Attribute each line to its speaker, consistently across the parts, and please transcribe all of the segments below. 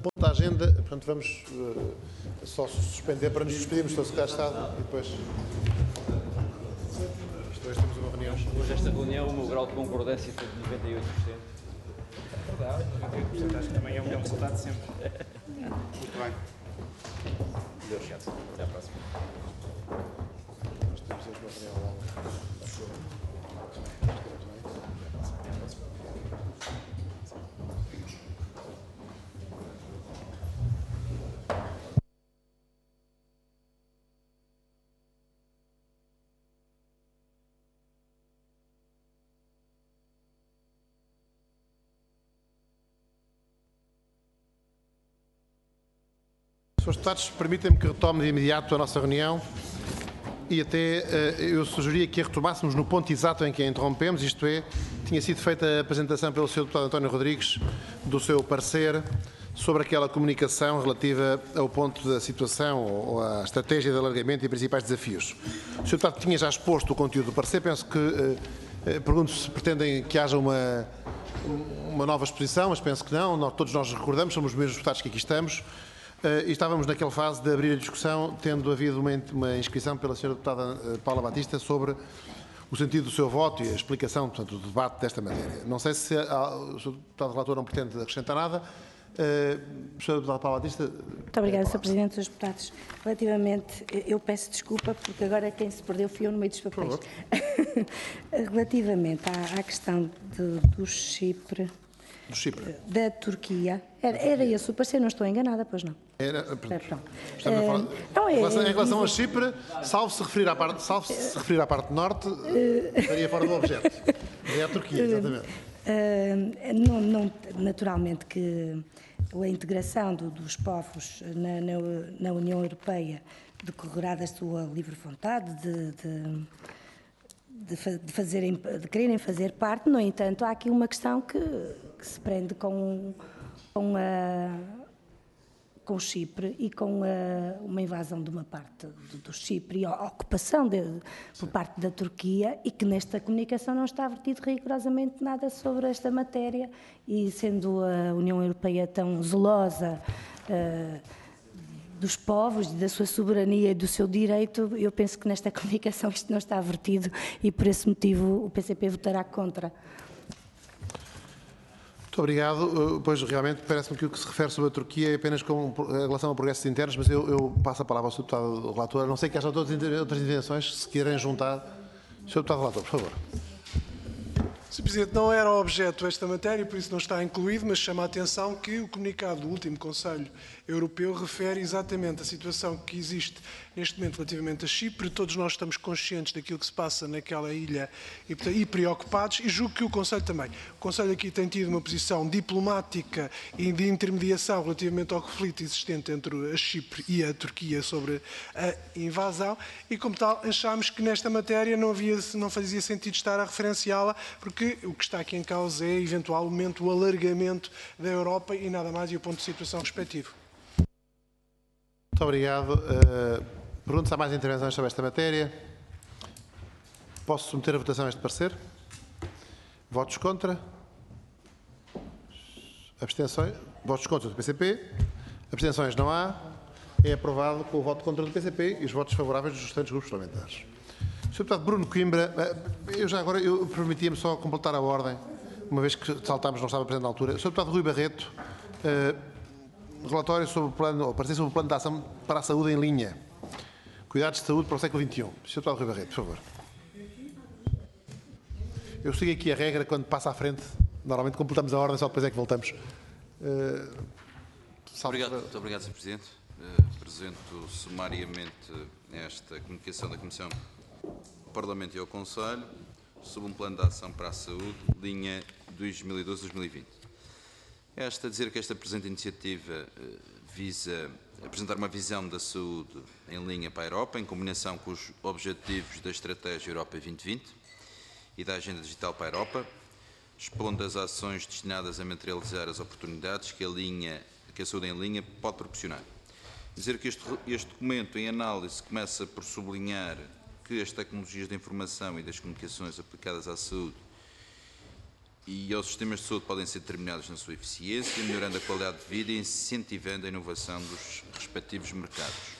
Speaker 1: ponto da agenda, portanto, vamos só suspender para nos despedirmos do Secretário de Estado e depois... Hoje temos uma reunião.
Speaker 2: Hoje esta reunião, o meu grau de concordância foi de 98%.
Speaker 3: É verdade, 98%, acho que também é o melhor resultado sempre.
Speaker 1: Muito bem.
Speaker 2: Obrigado. Até à próxima.
Speaker 1: Nós temos hoje uma reunião longa. Senhores deputados, permitem-me que retome de imediato a nossa reunião e até eu sugeria que a retomássemos no ponto exato em que a interrompemos, isto é, tinha sido feita a apresentação pelo Sr. Deputado António Rodrigues do seu parecer sobre aquela comunicação relativa ao ponto da situação ou à estratégia de alargamento e principais desafios. O Sr. Deputado tinha já exposto o conteúdo do parecer, penso que, pergunto se pretendem que haja uma nova exposição, mas penso que não, todos nós recordamos, somos os mesmos deputados que aqui estamos. E estávamos naquela fase de abrir a discussão, tendo havido uma inscrição pela Sra. Deputada Paula Batista sobre o sentido do seu voto e a explicação, portanto, do debate desta matéria. Não sei se o Sr. Deputado Relator não pretende acrescentar nada. Sra. Deputada Paula Batista.
Speaker 4: Muito obrigada, Sr. Presidente, Srs. Deputados. Relativamente, eu peço desculpa, porque agora quem se perdeu fui eu no meio dos papéis. Relativamente à questão do Chipre.
Speaker 1: Do Chipre.
Speaker 4: Da Turquia. Era esse o parecer, não estou enganada, pois não.
Speaker 1: Era,
Speaker 4: não,
Speaker 1: em relação a Chipre, salvo se referir à parte norte, estaria fora do objeto. É a Turquia, exatamente.
Speaker 4: Naturalmente que a integração dos povos na União Europeia decorrerá da sua livre vontade de quererem fazer parte. No entanto, há aqui uma questão que se prende com Chipre e com uma invasão de uma parte do Chipre e a ocupação por parte da Turquia, e que nesta comunicação não está vertido rigorosamente nada sobre esta matéria, e sendo a União Europeia tão zelosa dos povos, da sua soberania e do seu direito, eu penso que nesta comunicação isto não está vertido e por esse motivo o PCP votará contra.
Speaker 1: Muito obrigado. Pois, realmente, parece-me que o que se refere sobre a Turquia é apenas com relação a progressos internos, mas eu passo a palavra ao Sr. Deputado Relator. A não sei que haja outras intervenções, se querem juntar. Sr. Deputado Relator, por favor.
Speaker 5: Sr. Presidente, não era objeto esta matéria, por isso não está incluído, mas chama a atenção que o comunicado do último Conselho Europeu refere exatamente a situação que existe neste momento relativamente a Chipre. Todos nós estamos conscientes daquilo que se passa naquela ilha e preocupados, e julgo que o Conselho também. O Conselho aqui tem tido uma posição diplomática e de intermediação relativamente ao conflito existente entre a Chipre e a Turquia sobre a invasão, e como tal achámos que nesta matéria não fazia sentido estar a referenciá-la, porque o que está aqui em causa é eventualmente o alargamento da Europa e nada mais, e o ponto de situação respectivo.
Speaker 1: Muito obrigado. Pergunto se há mais intervenções sobre esta matéria. Posso submeter a votação este parecer? Votos contra? Abstenções? Votos contra do PCP? Abstenções não há. É aprovado com o voto contra do PCP e os votos favoráveis dos restantes grupos parlamentares. Sr. Deputado Bruno Coimbra, eu permitia-me só completar a ordem, uma vez que saltámos, não estava presente na altura. Sr. Deputado Rui Barreto, relatório sobre o plano, ou parecer sobre o plano de ação para a saúde em linha. Cuidados de saúde para o século XXI. Sr. Deputado Rui Barreto, por favor. Eu sigo aqui a regra, quando passa à frente, normalmente completamos a ordem, só depois é que voltamos.
Speaker 6: Muito obrigado, Sr. Presidente. Apresento sumariamente esta comunicação da Comissão ao Parlamento e ao Conselho sobre um plano de ação para a saúde, linha 2012-2020. Esta dizer que esta presente iniciativa visa apresentar uma visão da saúde em linha para a Europa, em combinação com os objetivos da Estratégia Europa 2020 e da Agenda Digital para a Europa, expondo as ações destinadas a materializar as oportunidades que a saúde em linha pode proporcionar. Dizer que este documento em análise começa por sublinhar que as tecnologias da informação e das comunicações aplicadas à saúde e aos sistemas de saúde podem ser determinados na sua eficiência, melhorando a qualidade de vida e incentivando a inovação dos respectivos mercados.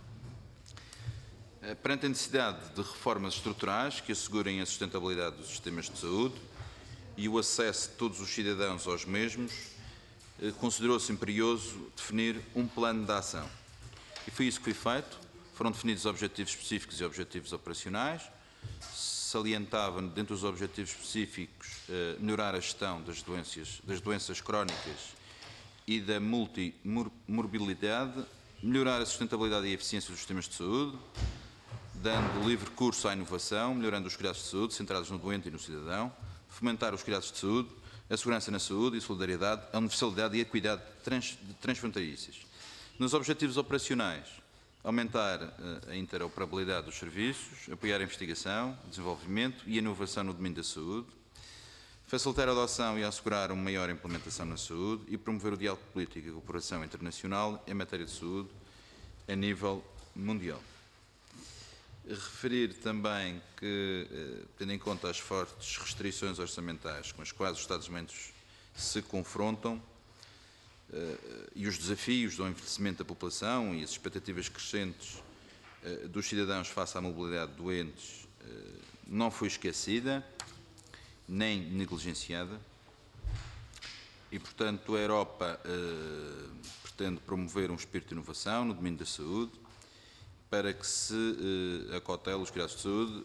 Speaker 6: Perante a necessidade de reformas estruturais que assegurem a sustentabilidade dos sistemas de saúde e o acesso de todos os cidadãos aos mesmos, considerou-se imperioso definir um plano de ação. E foi isso que foi feito. Foram definidos objetivos específicos e objetivos operacionais. Salientava, dentro dos objetivos específicos, melhorar a gestão das doenças crónicas e da multimorbilidade, melhorar a sustentabilidade e a eficiência dos sistemas de saúde, dando livre curso à inovação, melhorando os cuidados de saúde, centrados no doente e no cidadão, fomentar os cuidados de saúde, a segurança na saúde e solidariedade, a universalidade e a equidade transfronteiriças. Nos objetivos operacionais, aumentar a interoperabilidade dos serviços, apoiar a investigação, desenvolvimento e a inovação no domínio da saúde, facilitar a adoção e assegurar uma maior implementação na saúde e promover o diálogo político e a cooperação internacional em matéria de saúde a nível mundial. Referir também que, tendo em conta as fortes restrições orçamentais com as quais os Estados-membros se confrontam e os desafios do envelhecimento da população e as expectativas crescentes dos cidadãos face à mobilidade de doentes, não foi esquecida nem negligenciada e, portanto, a Europa pretende promover um espírito de inovação no domínio da saúde para que se acautele os cuidados de saúde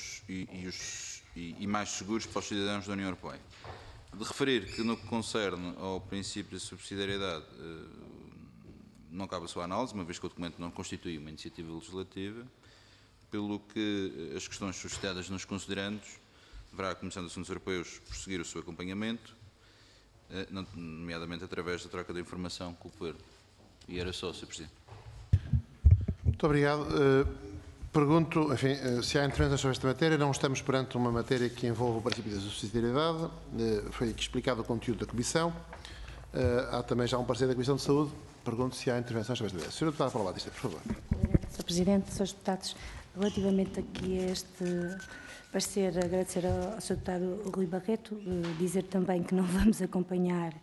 Speaker 6: e mais seguros para os cidadãos da União Europeia. De referir que, no que concerne ao princípio de subsidiariedade, não cabe a sua análise, uma vez que o documento não constitui uma iniciativa legislativa, pelo que as questões suscitadas nos considerandos, deverá a Comissão de Assuntos Europeus prosseguir o seu acompanhamento, nomeadamente através da troca de informação com o Governo. E era só, Sr. Presidente.
Speaker 1: Muito obrigado. Pergunto, enfim, se há intervenções sobre esta matéria. Não estamos perante uma matéria que envolve o princípio da subsidiariedade. Foi aqui explicado o conteúdo da Comissão. Há também já um parecer da Comissão de Saúde. Pergunto se há intervenções sobre esta matéria. Sr. Deputado, para lá disto, por favor.
Speaker 4: Sr. Presidente, Srs. Deputados, relativamente aqui a este parecer, agradecer ao Sr. Deputado Rui Barreto, dizer também que não vamos acompanhar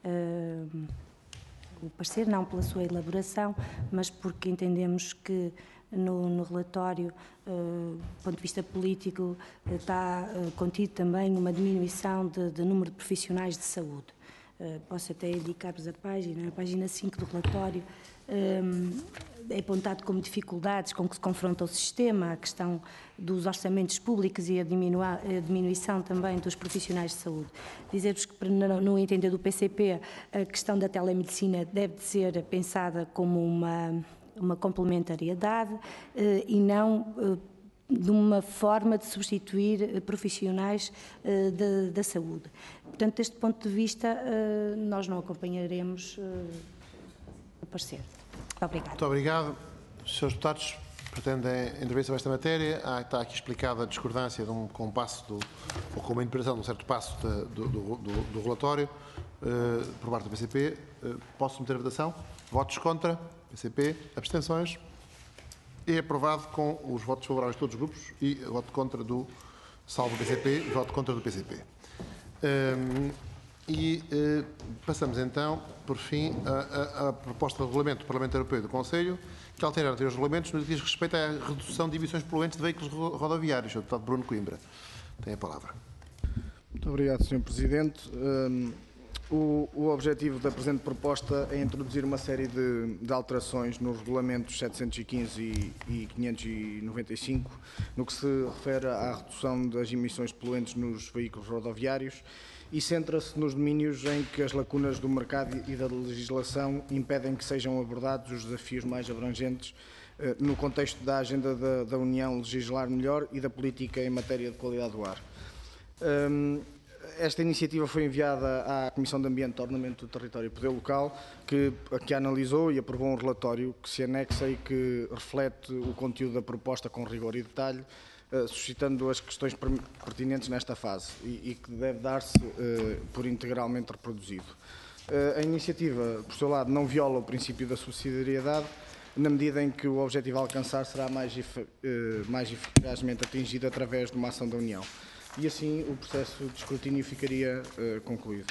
Speaker 4: o parecer, não pela sua elaboração, mas porque entendemos que no relatório, do ponto de vista político, está contido também uma diminuição de número de profissionais de saúde. Posso até indicar-vos a página 5 do relatório, é apontado como dificuldades com que se confronta o sistema, a questão dos orçamentos públicos e a diminuição também dos profissionais de saúde. Dizer-vos que, no entender do PCP, a questão da telemedicina deve ser pensada como uma complementariedade e não de uma forma de substituir profissionais da saúde. Portanto, deste ponto de vista, nós não acompanharemos o parecer. Muito obrigada.
Speaker 1: Muito obrigado. Srs. Deputados, pretendem intervir sobre esta matéria? Está aqui explicada a discordância de um compasso, ou com uma interpretação de um certo passo do relatório por parte do PCP. Posso meter a votação? Votos contra? PCP? Abstenções? É aprovado com os votos favoráveis de todos os grupos e voto contra do salvo PCP e voto contra do PCP. Passamos então, por fim, à proposta de regulamento do Parlamento Europeu e do Conselho, que altera os regulamentos no que diz respeito à redução de emissões poluentes de veículos rodoviários. O deputado Bruno Coimbra tem a palavra.
Speaker 7: Muito obrigado, Sr. Presidente. O objetivo da presente proposta é introduzir uma série de alterações nos regulamentos 715 e 595, no que se refere à redução das emissões poluentes nos veículos rodoviários e centra-se nos domínios em que as lacunas do mercado e da legislação impedem que sejam abordados os desafios mais abrangentes no contexto da agenda da União legislar melhor e da política em matéria de qualidade do ar. Esta iniciativa foi enviada à Comissão de Ambiente, Ordenamento do Território e Poder Local, que analisou e aprovou um relatório que se anexa e que reflete o conteúdo da proposta com rigor e detalhe, suscitando as questões pertinentes nesta fase e que deve dar-se por integralmente reproduzido. A iniciativa, por seu lado, não viola o princípio da subsidiariedade, na medida em que o objetivo a alcançar será mais eficazmente atingido através de uma ação da União. e assim o processo de escrutínio ficaria concluído.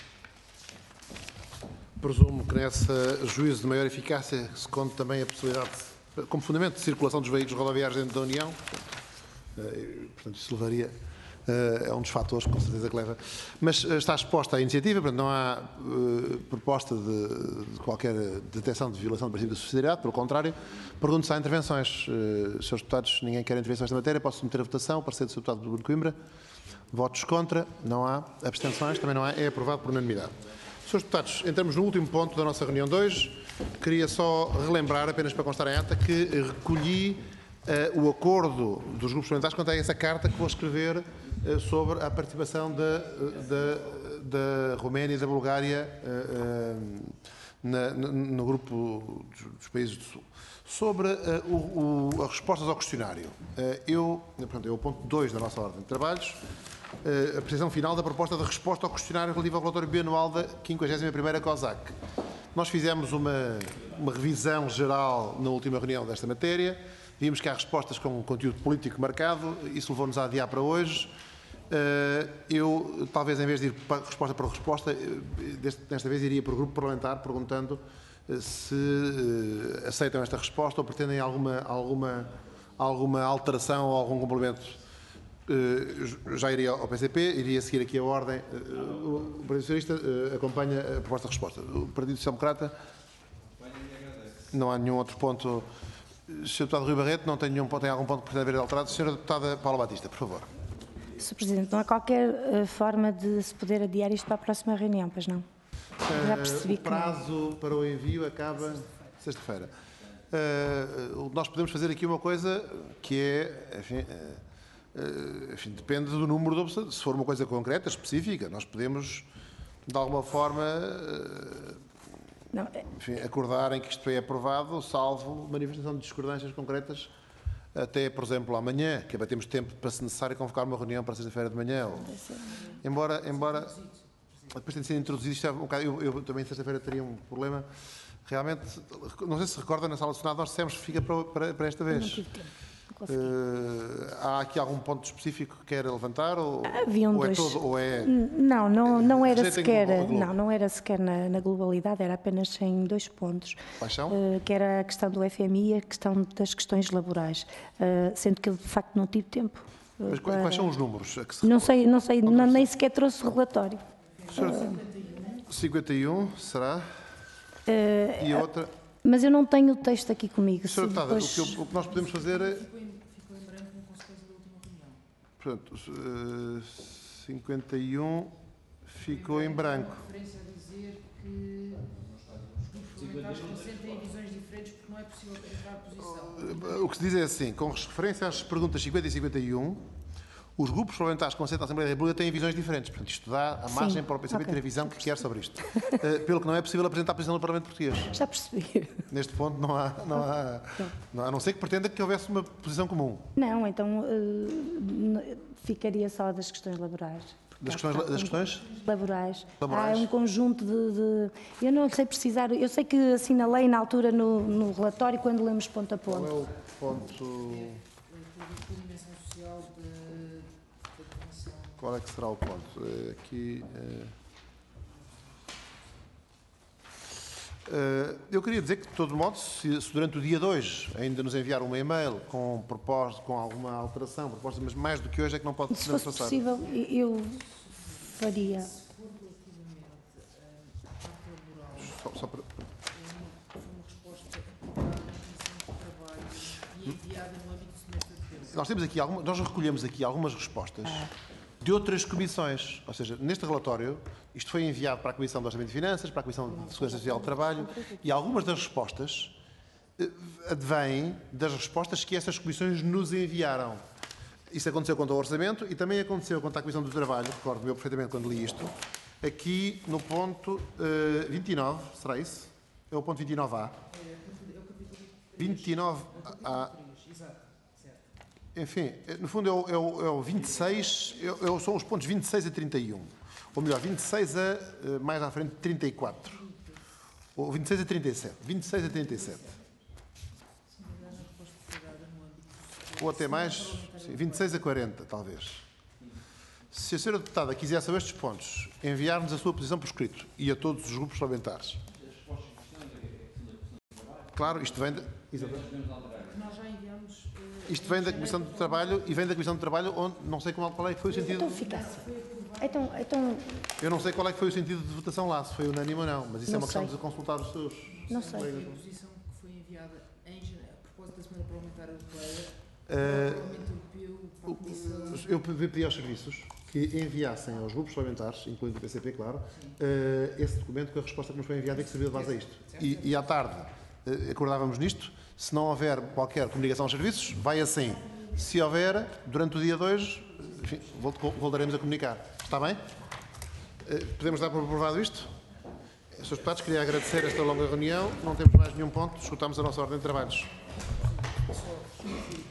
Speaker 1: Presumo que nesse juízo de maior eficácia se conte também a possibilidade, como fundamento de circulação dos veículos rodoviários dentro da União. Portanto, isso levaria, é um dos fatores, com certeza, que leva. Mas está exposta à iniciativa, portanto, não há proposta de qualquer detecção de violação do princípio da subsidiariedade, pelo contrário. Pergunto se há intervenções. Senhores deputados, ninguém quer intervenções nesta matéria, posso submeter a votação. Parecer do Sr. Deputado Bruno Coimbra. Votos contra, não há. Abstenções, também não há. É aprovado por unanimidade. Senhores deputados, entramos no último ponto da nossa reunião de hoje. Queria só relembrar, apenas para constar em ata, que recolhi o acordo dos grupos parlamentares quanto a essa carta que vou escrever sobre a participação da Roménia e da Bulgária no grupo dos países do Sul. Sobre as respostas ao questionário, portanto, é o ponto 2 da nossa ordem de trabalhos, a apreciação final da proposta de resposta ao questionário relativo ao relatório bianual da 51ª COSAC. Nós fizemos uma revisão geral na última reunião desta matéria, vimos que há respostas com conteúdo político marcado, isso levou-nos a adiar para hoje. Eu, talvez, em vez de ir resposta por resposta, desta vez iria para o grupo parlamentar, perguntando se aceitam esta resposta ou pretendem alguma alteração ou algum complemento. Já iria ao PCP, iria seguir aqui a ordem. O Partido Socialista acompanha a proposta de resposta. O Partido Social Democrata, não há nenhum outro ponto. Sr. Deputado Rui Barreto, não tem nenhum ponto, tem algum ponto que pretende haver alterado. Sra. Deputada Paula Batista, por favor.
Speaker 4: Sr. Presidente, não há qualquer forma de se poder adiar isto para a próxima reunião, pois não? Já percebi
Speaker 1: o prazo para o envio acaba sexta-feira. Nós podemos fazer aqui uma coisa que é, enfim, depende do número de observações. Se for uma coisa concreta, específica, nós podemos, de alguma forma, enfim, acordar em que isto é aprovado, salvo manifestação de discordâncias concretas, até, por exemplo, amanhã, que abatemos tempo para, se necessário, convocar uma reunião para sexta-feira de manhã. Embora depois tem de ser introduzido, isto é um bocado, eu também sexta-feira teria um problema. Realmente, não sei se recorda, na sala do Senado nós dissemos que fica para esta vez.
Speaker 4: Não tive tempo.
Speaker 1: Há aqui algum ponto específico que queira levantar?
Speaker 4: Haviam
Speaker 1: ou
Speaker 4: dois.
Speaker 1: É todo, ou é...
Speaker 4: Não era sequer, não era sequer na globalidade, era apenas em 2 pontos.
Speaker 1: Quais são?
Speaker 4: Que era a questão do FMI e a questão das questões laborais, sendo que eu, de facto, não tive tempo.
Speaker 1: Mas quais são os números? A que se
Speaker 4: Não sei, nem sequer trouxe o relatório.
Speaker 1: 51, será? E a outra?
Speaker 4: Mas eu não tenho o texto aqui comigo.
Speaker 1: Sra. Deputada,
Speaker 4: depois...
Speaker 1: o que nós podemos fazer é...
Speaker 8: Ficou em branco com consequência da última reunião.
Speaker 1: Portanto, 51 ficou em branco.
Speaker 8: Referência a dizer que os grupos parlamentares concentrem em visões diferentes porque não é possível entrar posição.
Speaker 1: O que se diz é assim, com referência às perguntas 50 e 51, os grupos parlamentares que concentram a Assembleia da República têm visões diferentes. Portanto, isto dá a margem para o PCP ter a visão que quer sobre isto. Pelo que não é possível apresentar a posição do Parlamento Português.
Speaker 4: Já percebi.
Speaker 1: Neste ponto não há, a não ser que pretenda que houvesse uma posição comum.
Speaker 4: Não, então ficaria só das questões laborais.
Speaker 1: Das questões?
Speaker 4: Laborais.
Speaker 1: Laborais.
Speaker 4: Há um conjunto de... Eu não sei precisar... Eu sei que assinalei na altura no relatório quando lemos ponto a ponto.
Speaker 1: Qual é o ponto...
Speaker 8: Dimensão social da definição.
Speaker 1: Qual é que será o ponto? Aqui... Eu queria dizer que, de todo modo, se durante o dia 2 ainda nos enviar um e-mail com proposta, com alguma alteração, proposta, mas mais do que hoje é que não pode
Speaker 4: Se fosse
Speaker 1: passar.
Speaker 4: possível, eu faria.
Speaker 1: Só para...
Speaker 8: Foi uma resposta aprovada na Comissão de Trabalho e enviada no âmbito do semestre de defesa.
Speaker 1: Nós recolhemos aqui algumas respostas de outras comissões. Ou seja, neste relatório, isto foi enviado para a Comissão de Orçamento e Finanças, para a Comissão de Segurança Social e Trabalho, e algumas das respostas advêm das respostas que essas comissões nos enviaram. Isso aconteceu quanto ao orçamento e também aconteceu quanto à Comissão do Trabalho, recordo-me eu perfeitamente quando li isto, aqui no ponto 29, será isso? É o ponto 29A. 29A. Enfim, no fundo é o 26, são os pontos 26 a 31. Ou melhor, 26 a, mais à frente, 34. Ou 26 a 37. 26 a 37. Ou até mais, sim, 26 a 40, talvez. Se a senhora deputada quiser saber estes pontos, enviar-nos a sua posição por escrito e a todos os grupos parlamentares. Claro, isto vem...
Speaker 8: Nós já enviamos.
Speaker 1: Isto vem da Comissão de Trabalho e vem da Comissão de Trabalho onde não sei qual é que foi o sentido...
Speaker 4: Então fica assim.
Speaker 1: Eu não sei qual é que foi o sentido de votação lá, se foi unânime ou não, mas isso é
Speaker 4: Não
Speaker 1: uma questão
Speaker 4: sei.
Speaker 1: de consultar os seus...
Speaker 4: Não sei.
Speaker 8: Foi a posição que foi enviada a propósito da Semana Parlamentar Europeia. O Parlamento Europeu, para a Comissão.
Speaker 1: Eu pedi aos serviços que enviassem aos grupos parlamentares, incluindo o PCP, claro, esse documento com a resposta que nos foi enviada e que serviu de base a isto. E à tarde acordávamos nisto. Se não houver qualquer comunicação aos serviços, vai assim. Se houver, durante o dia 2, enfim, voltaremos a comunicar. Está bem? Podemos dar por aprovado isto? Srs. Deputados, queria agradecer esta longa reunião. Não temos mais nenhum ponto. Escutamos a nossa ordem de trabalhos.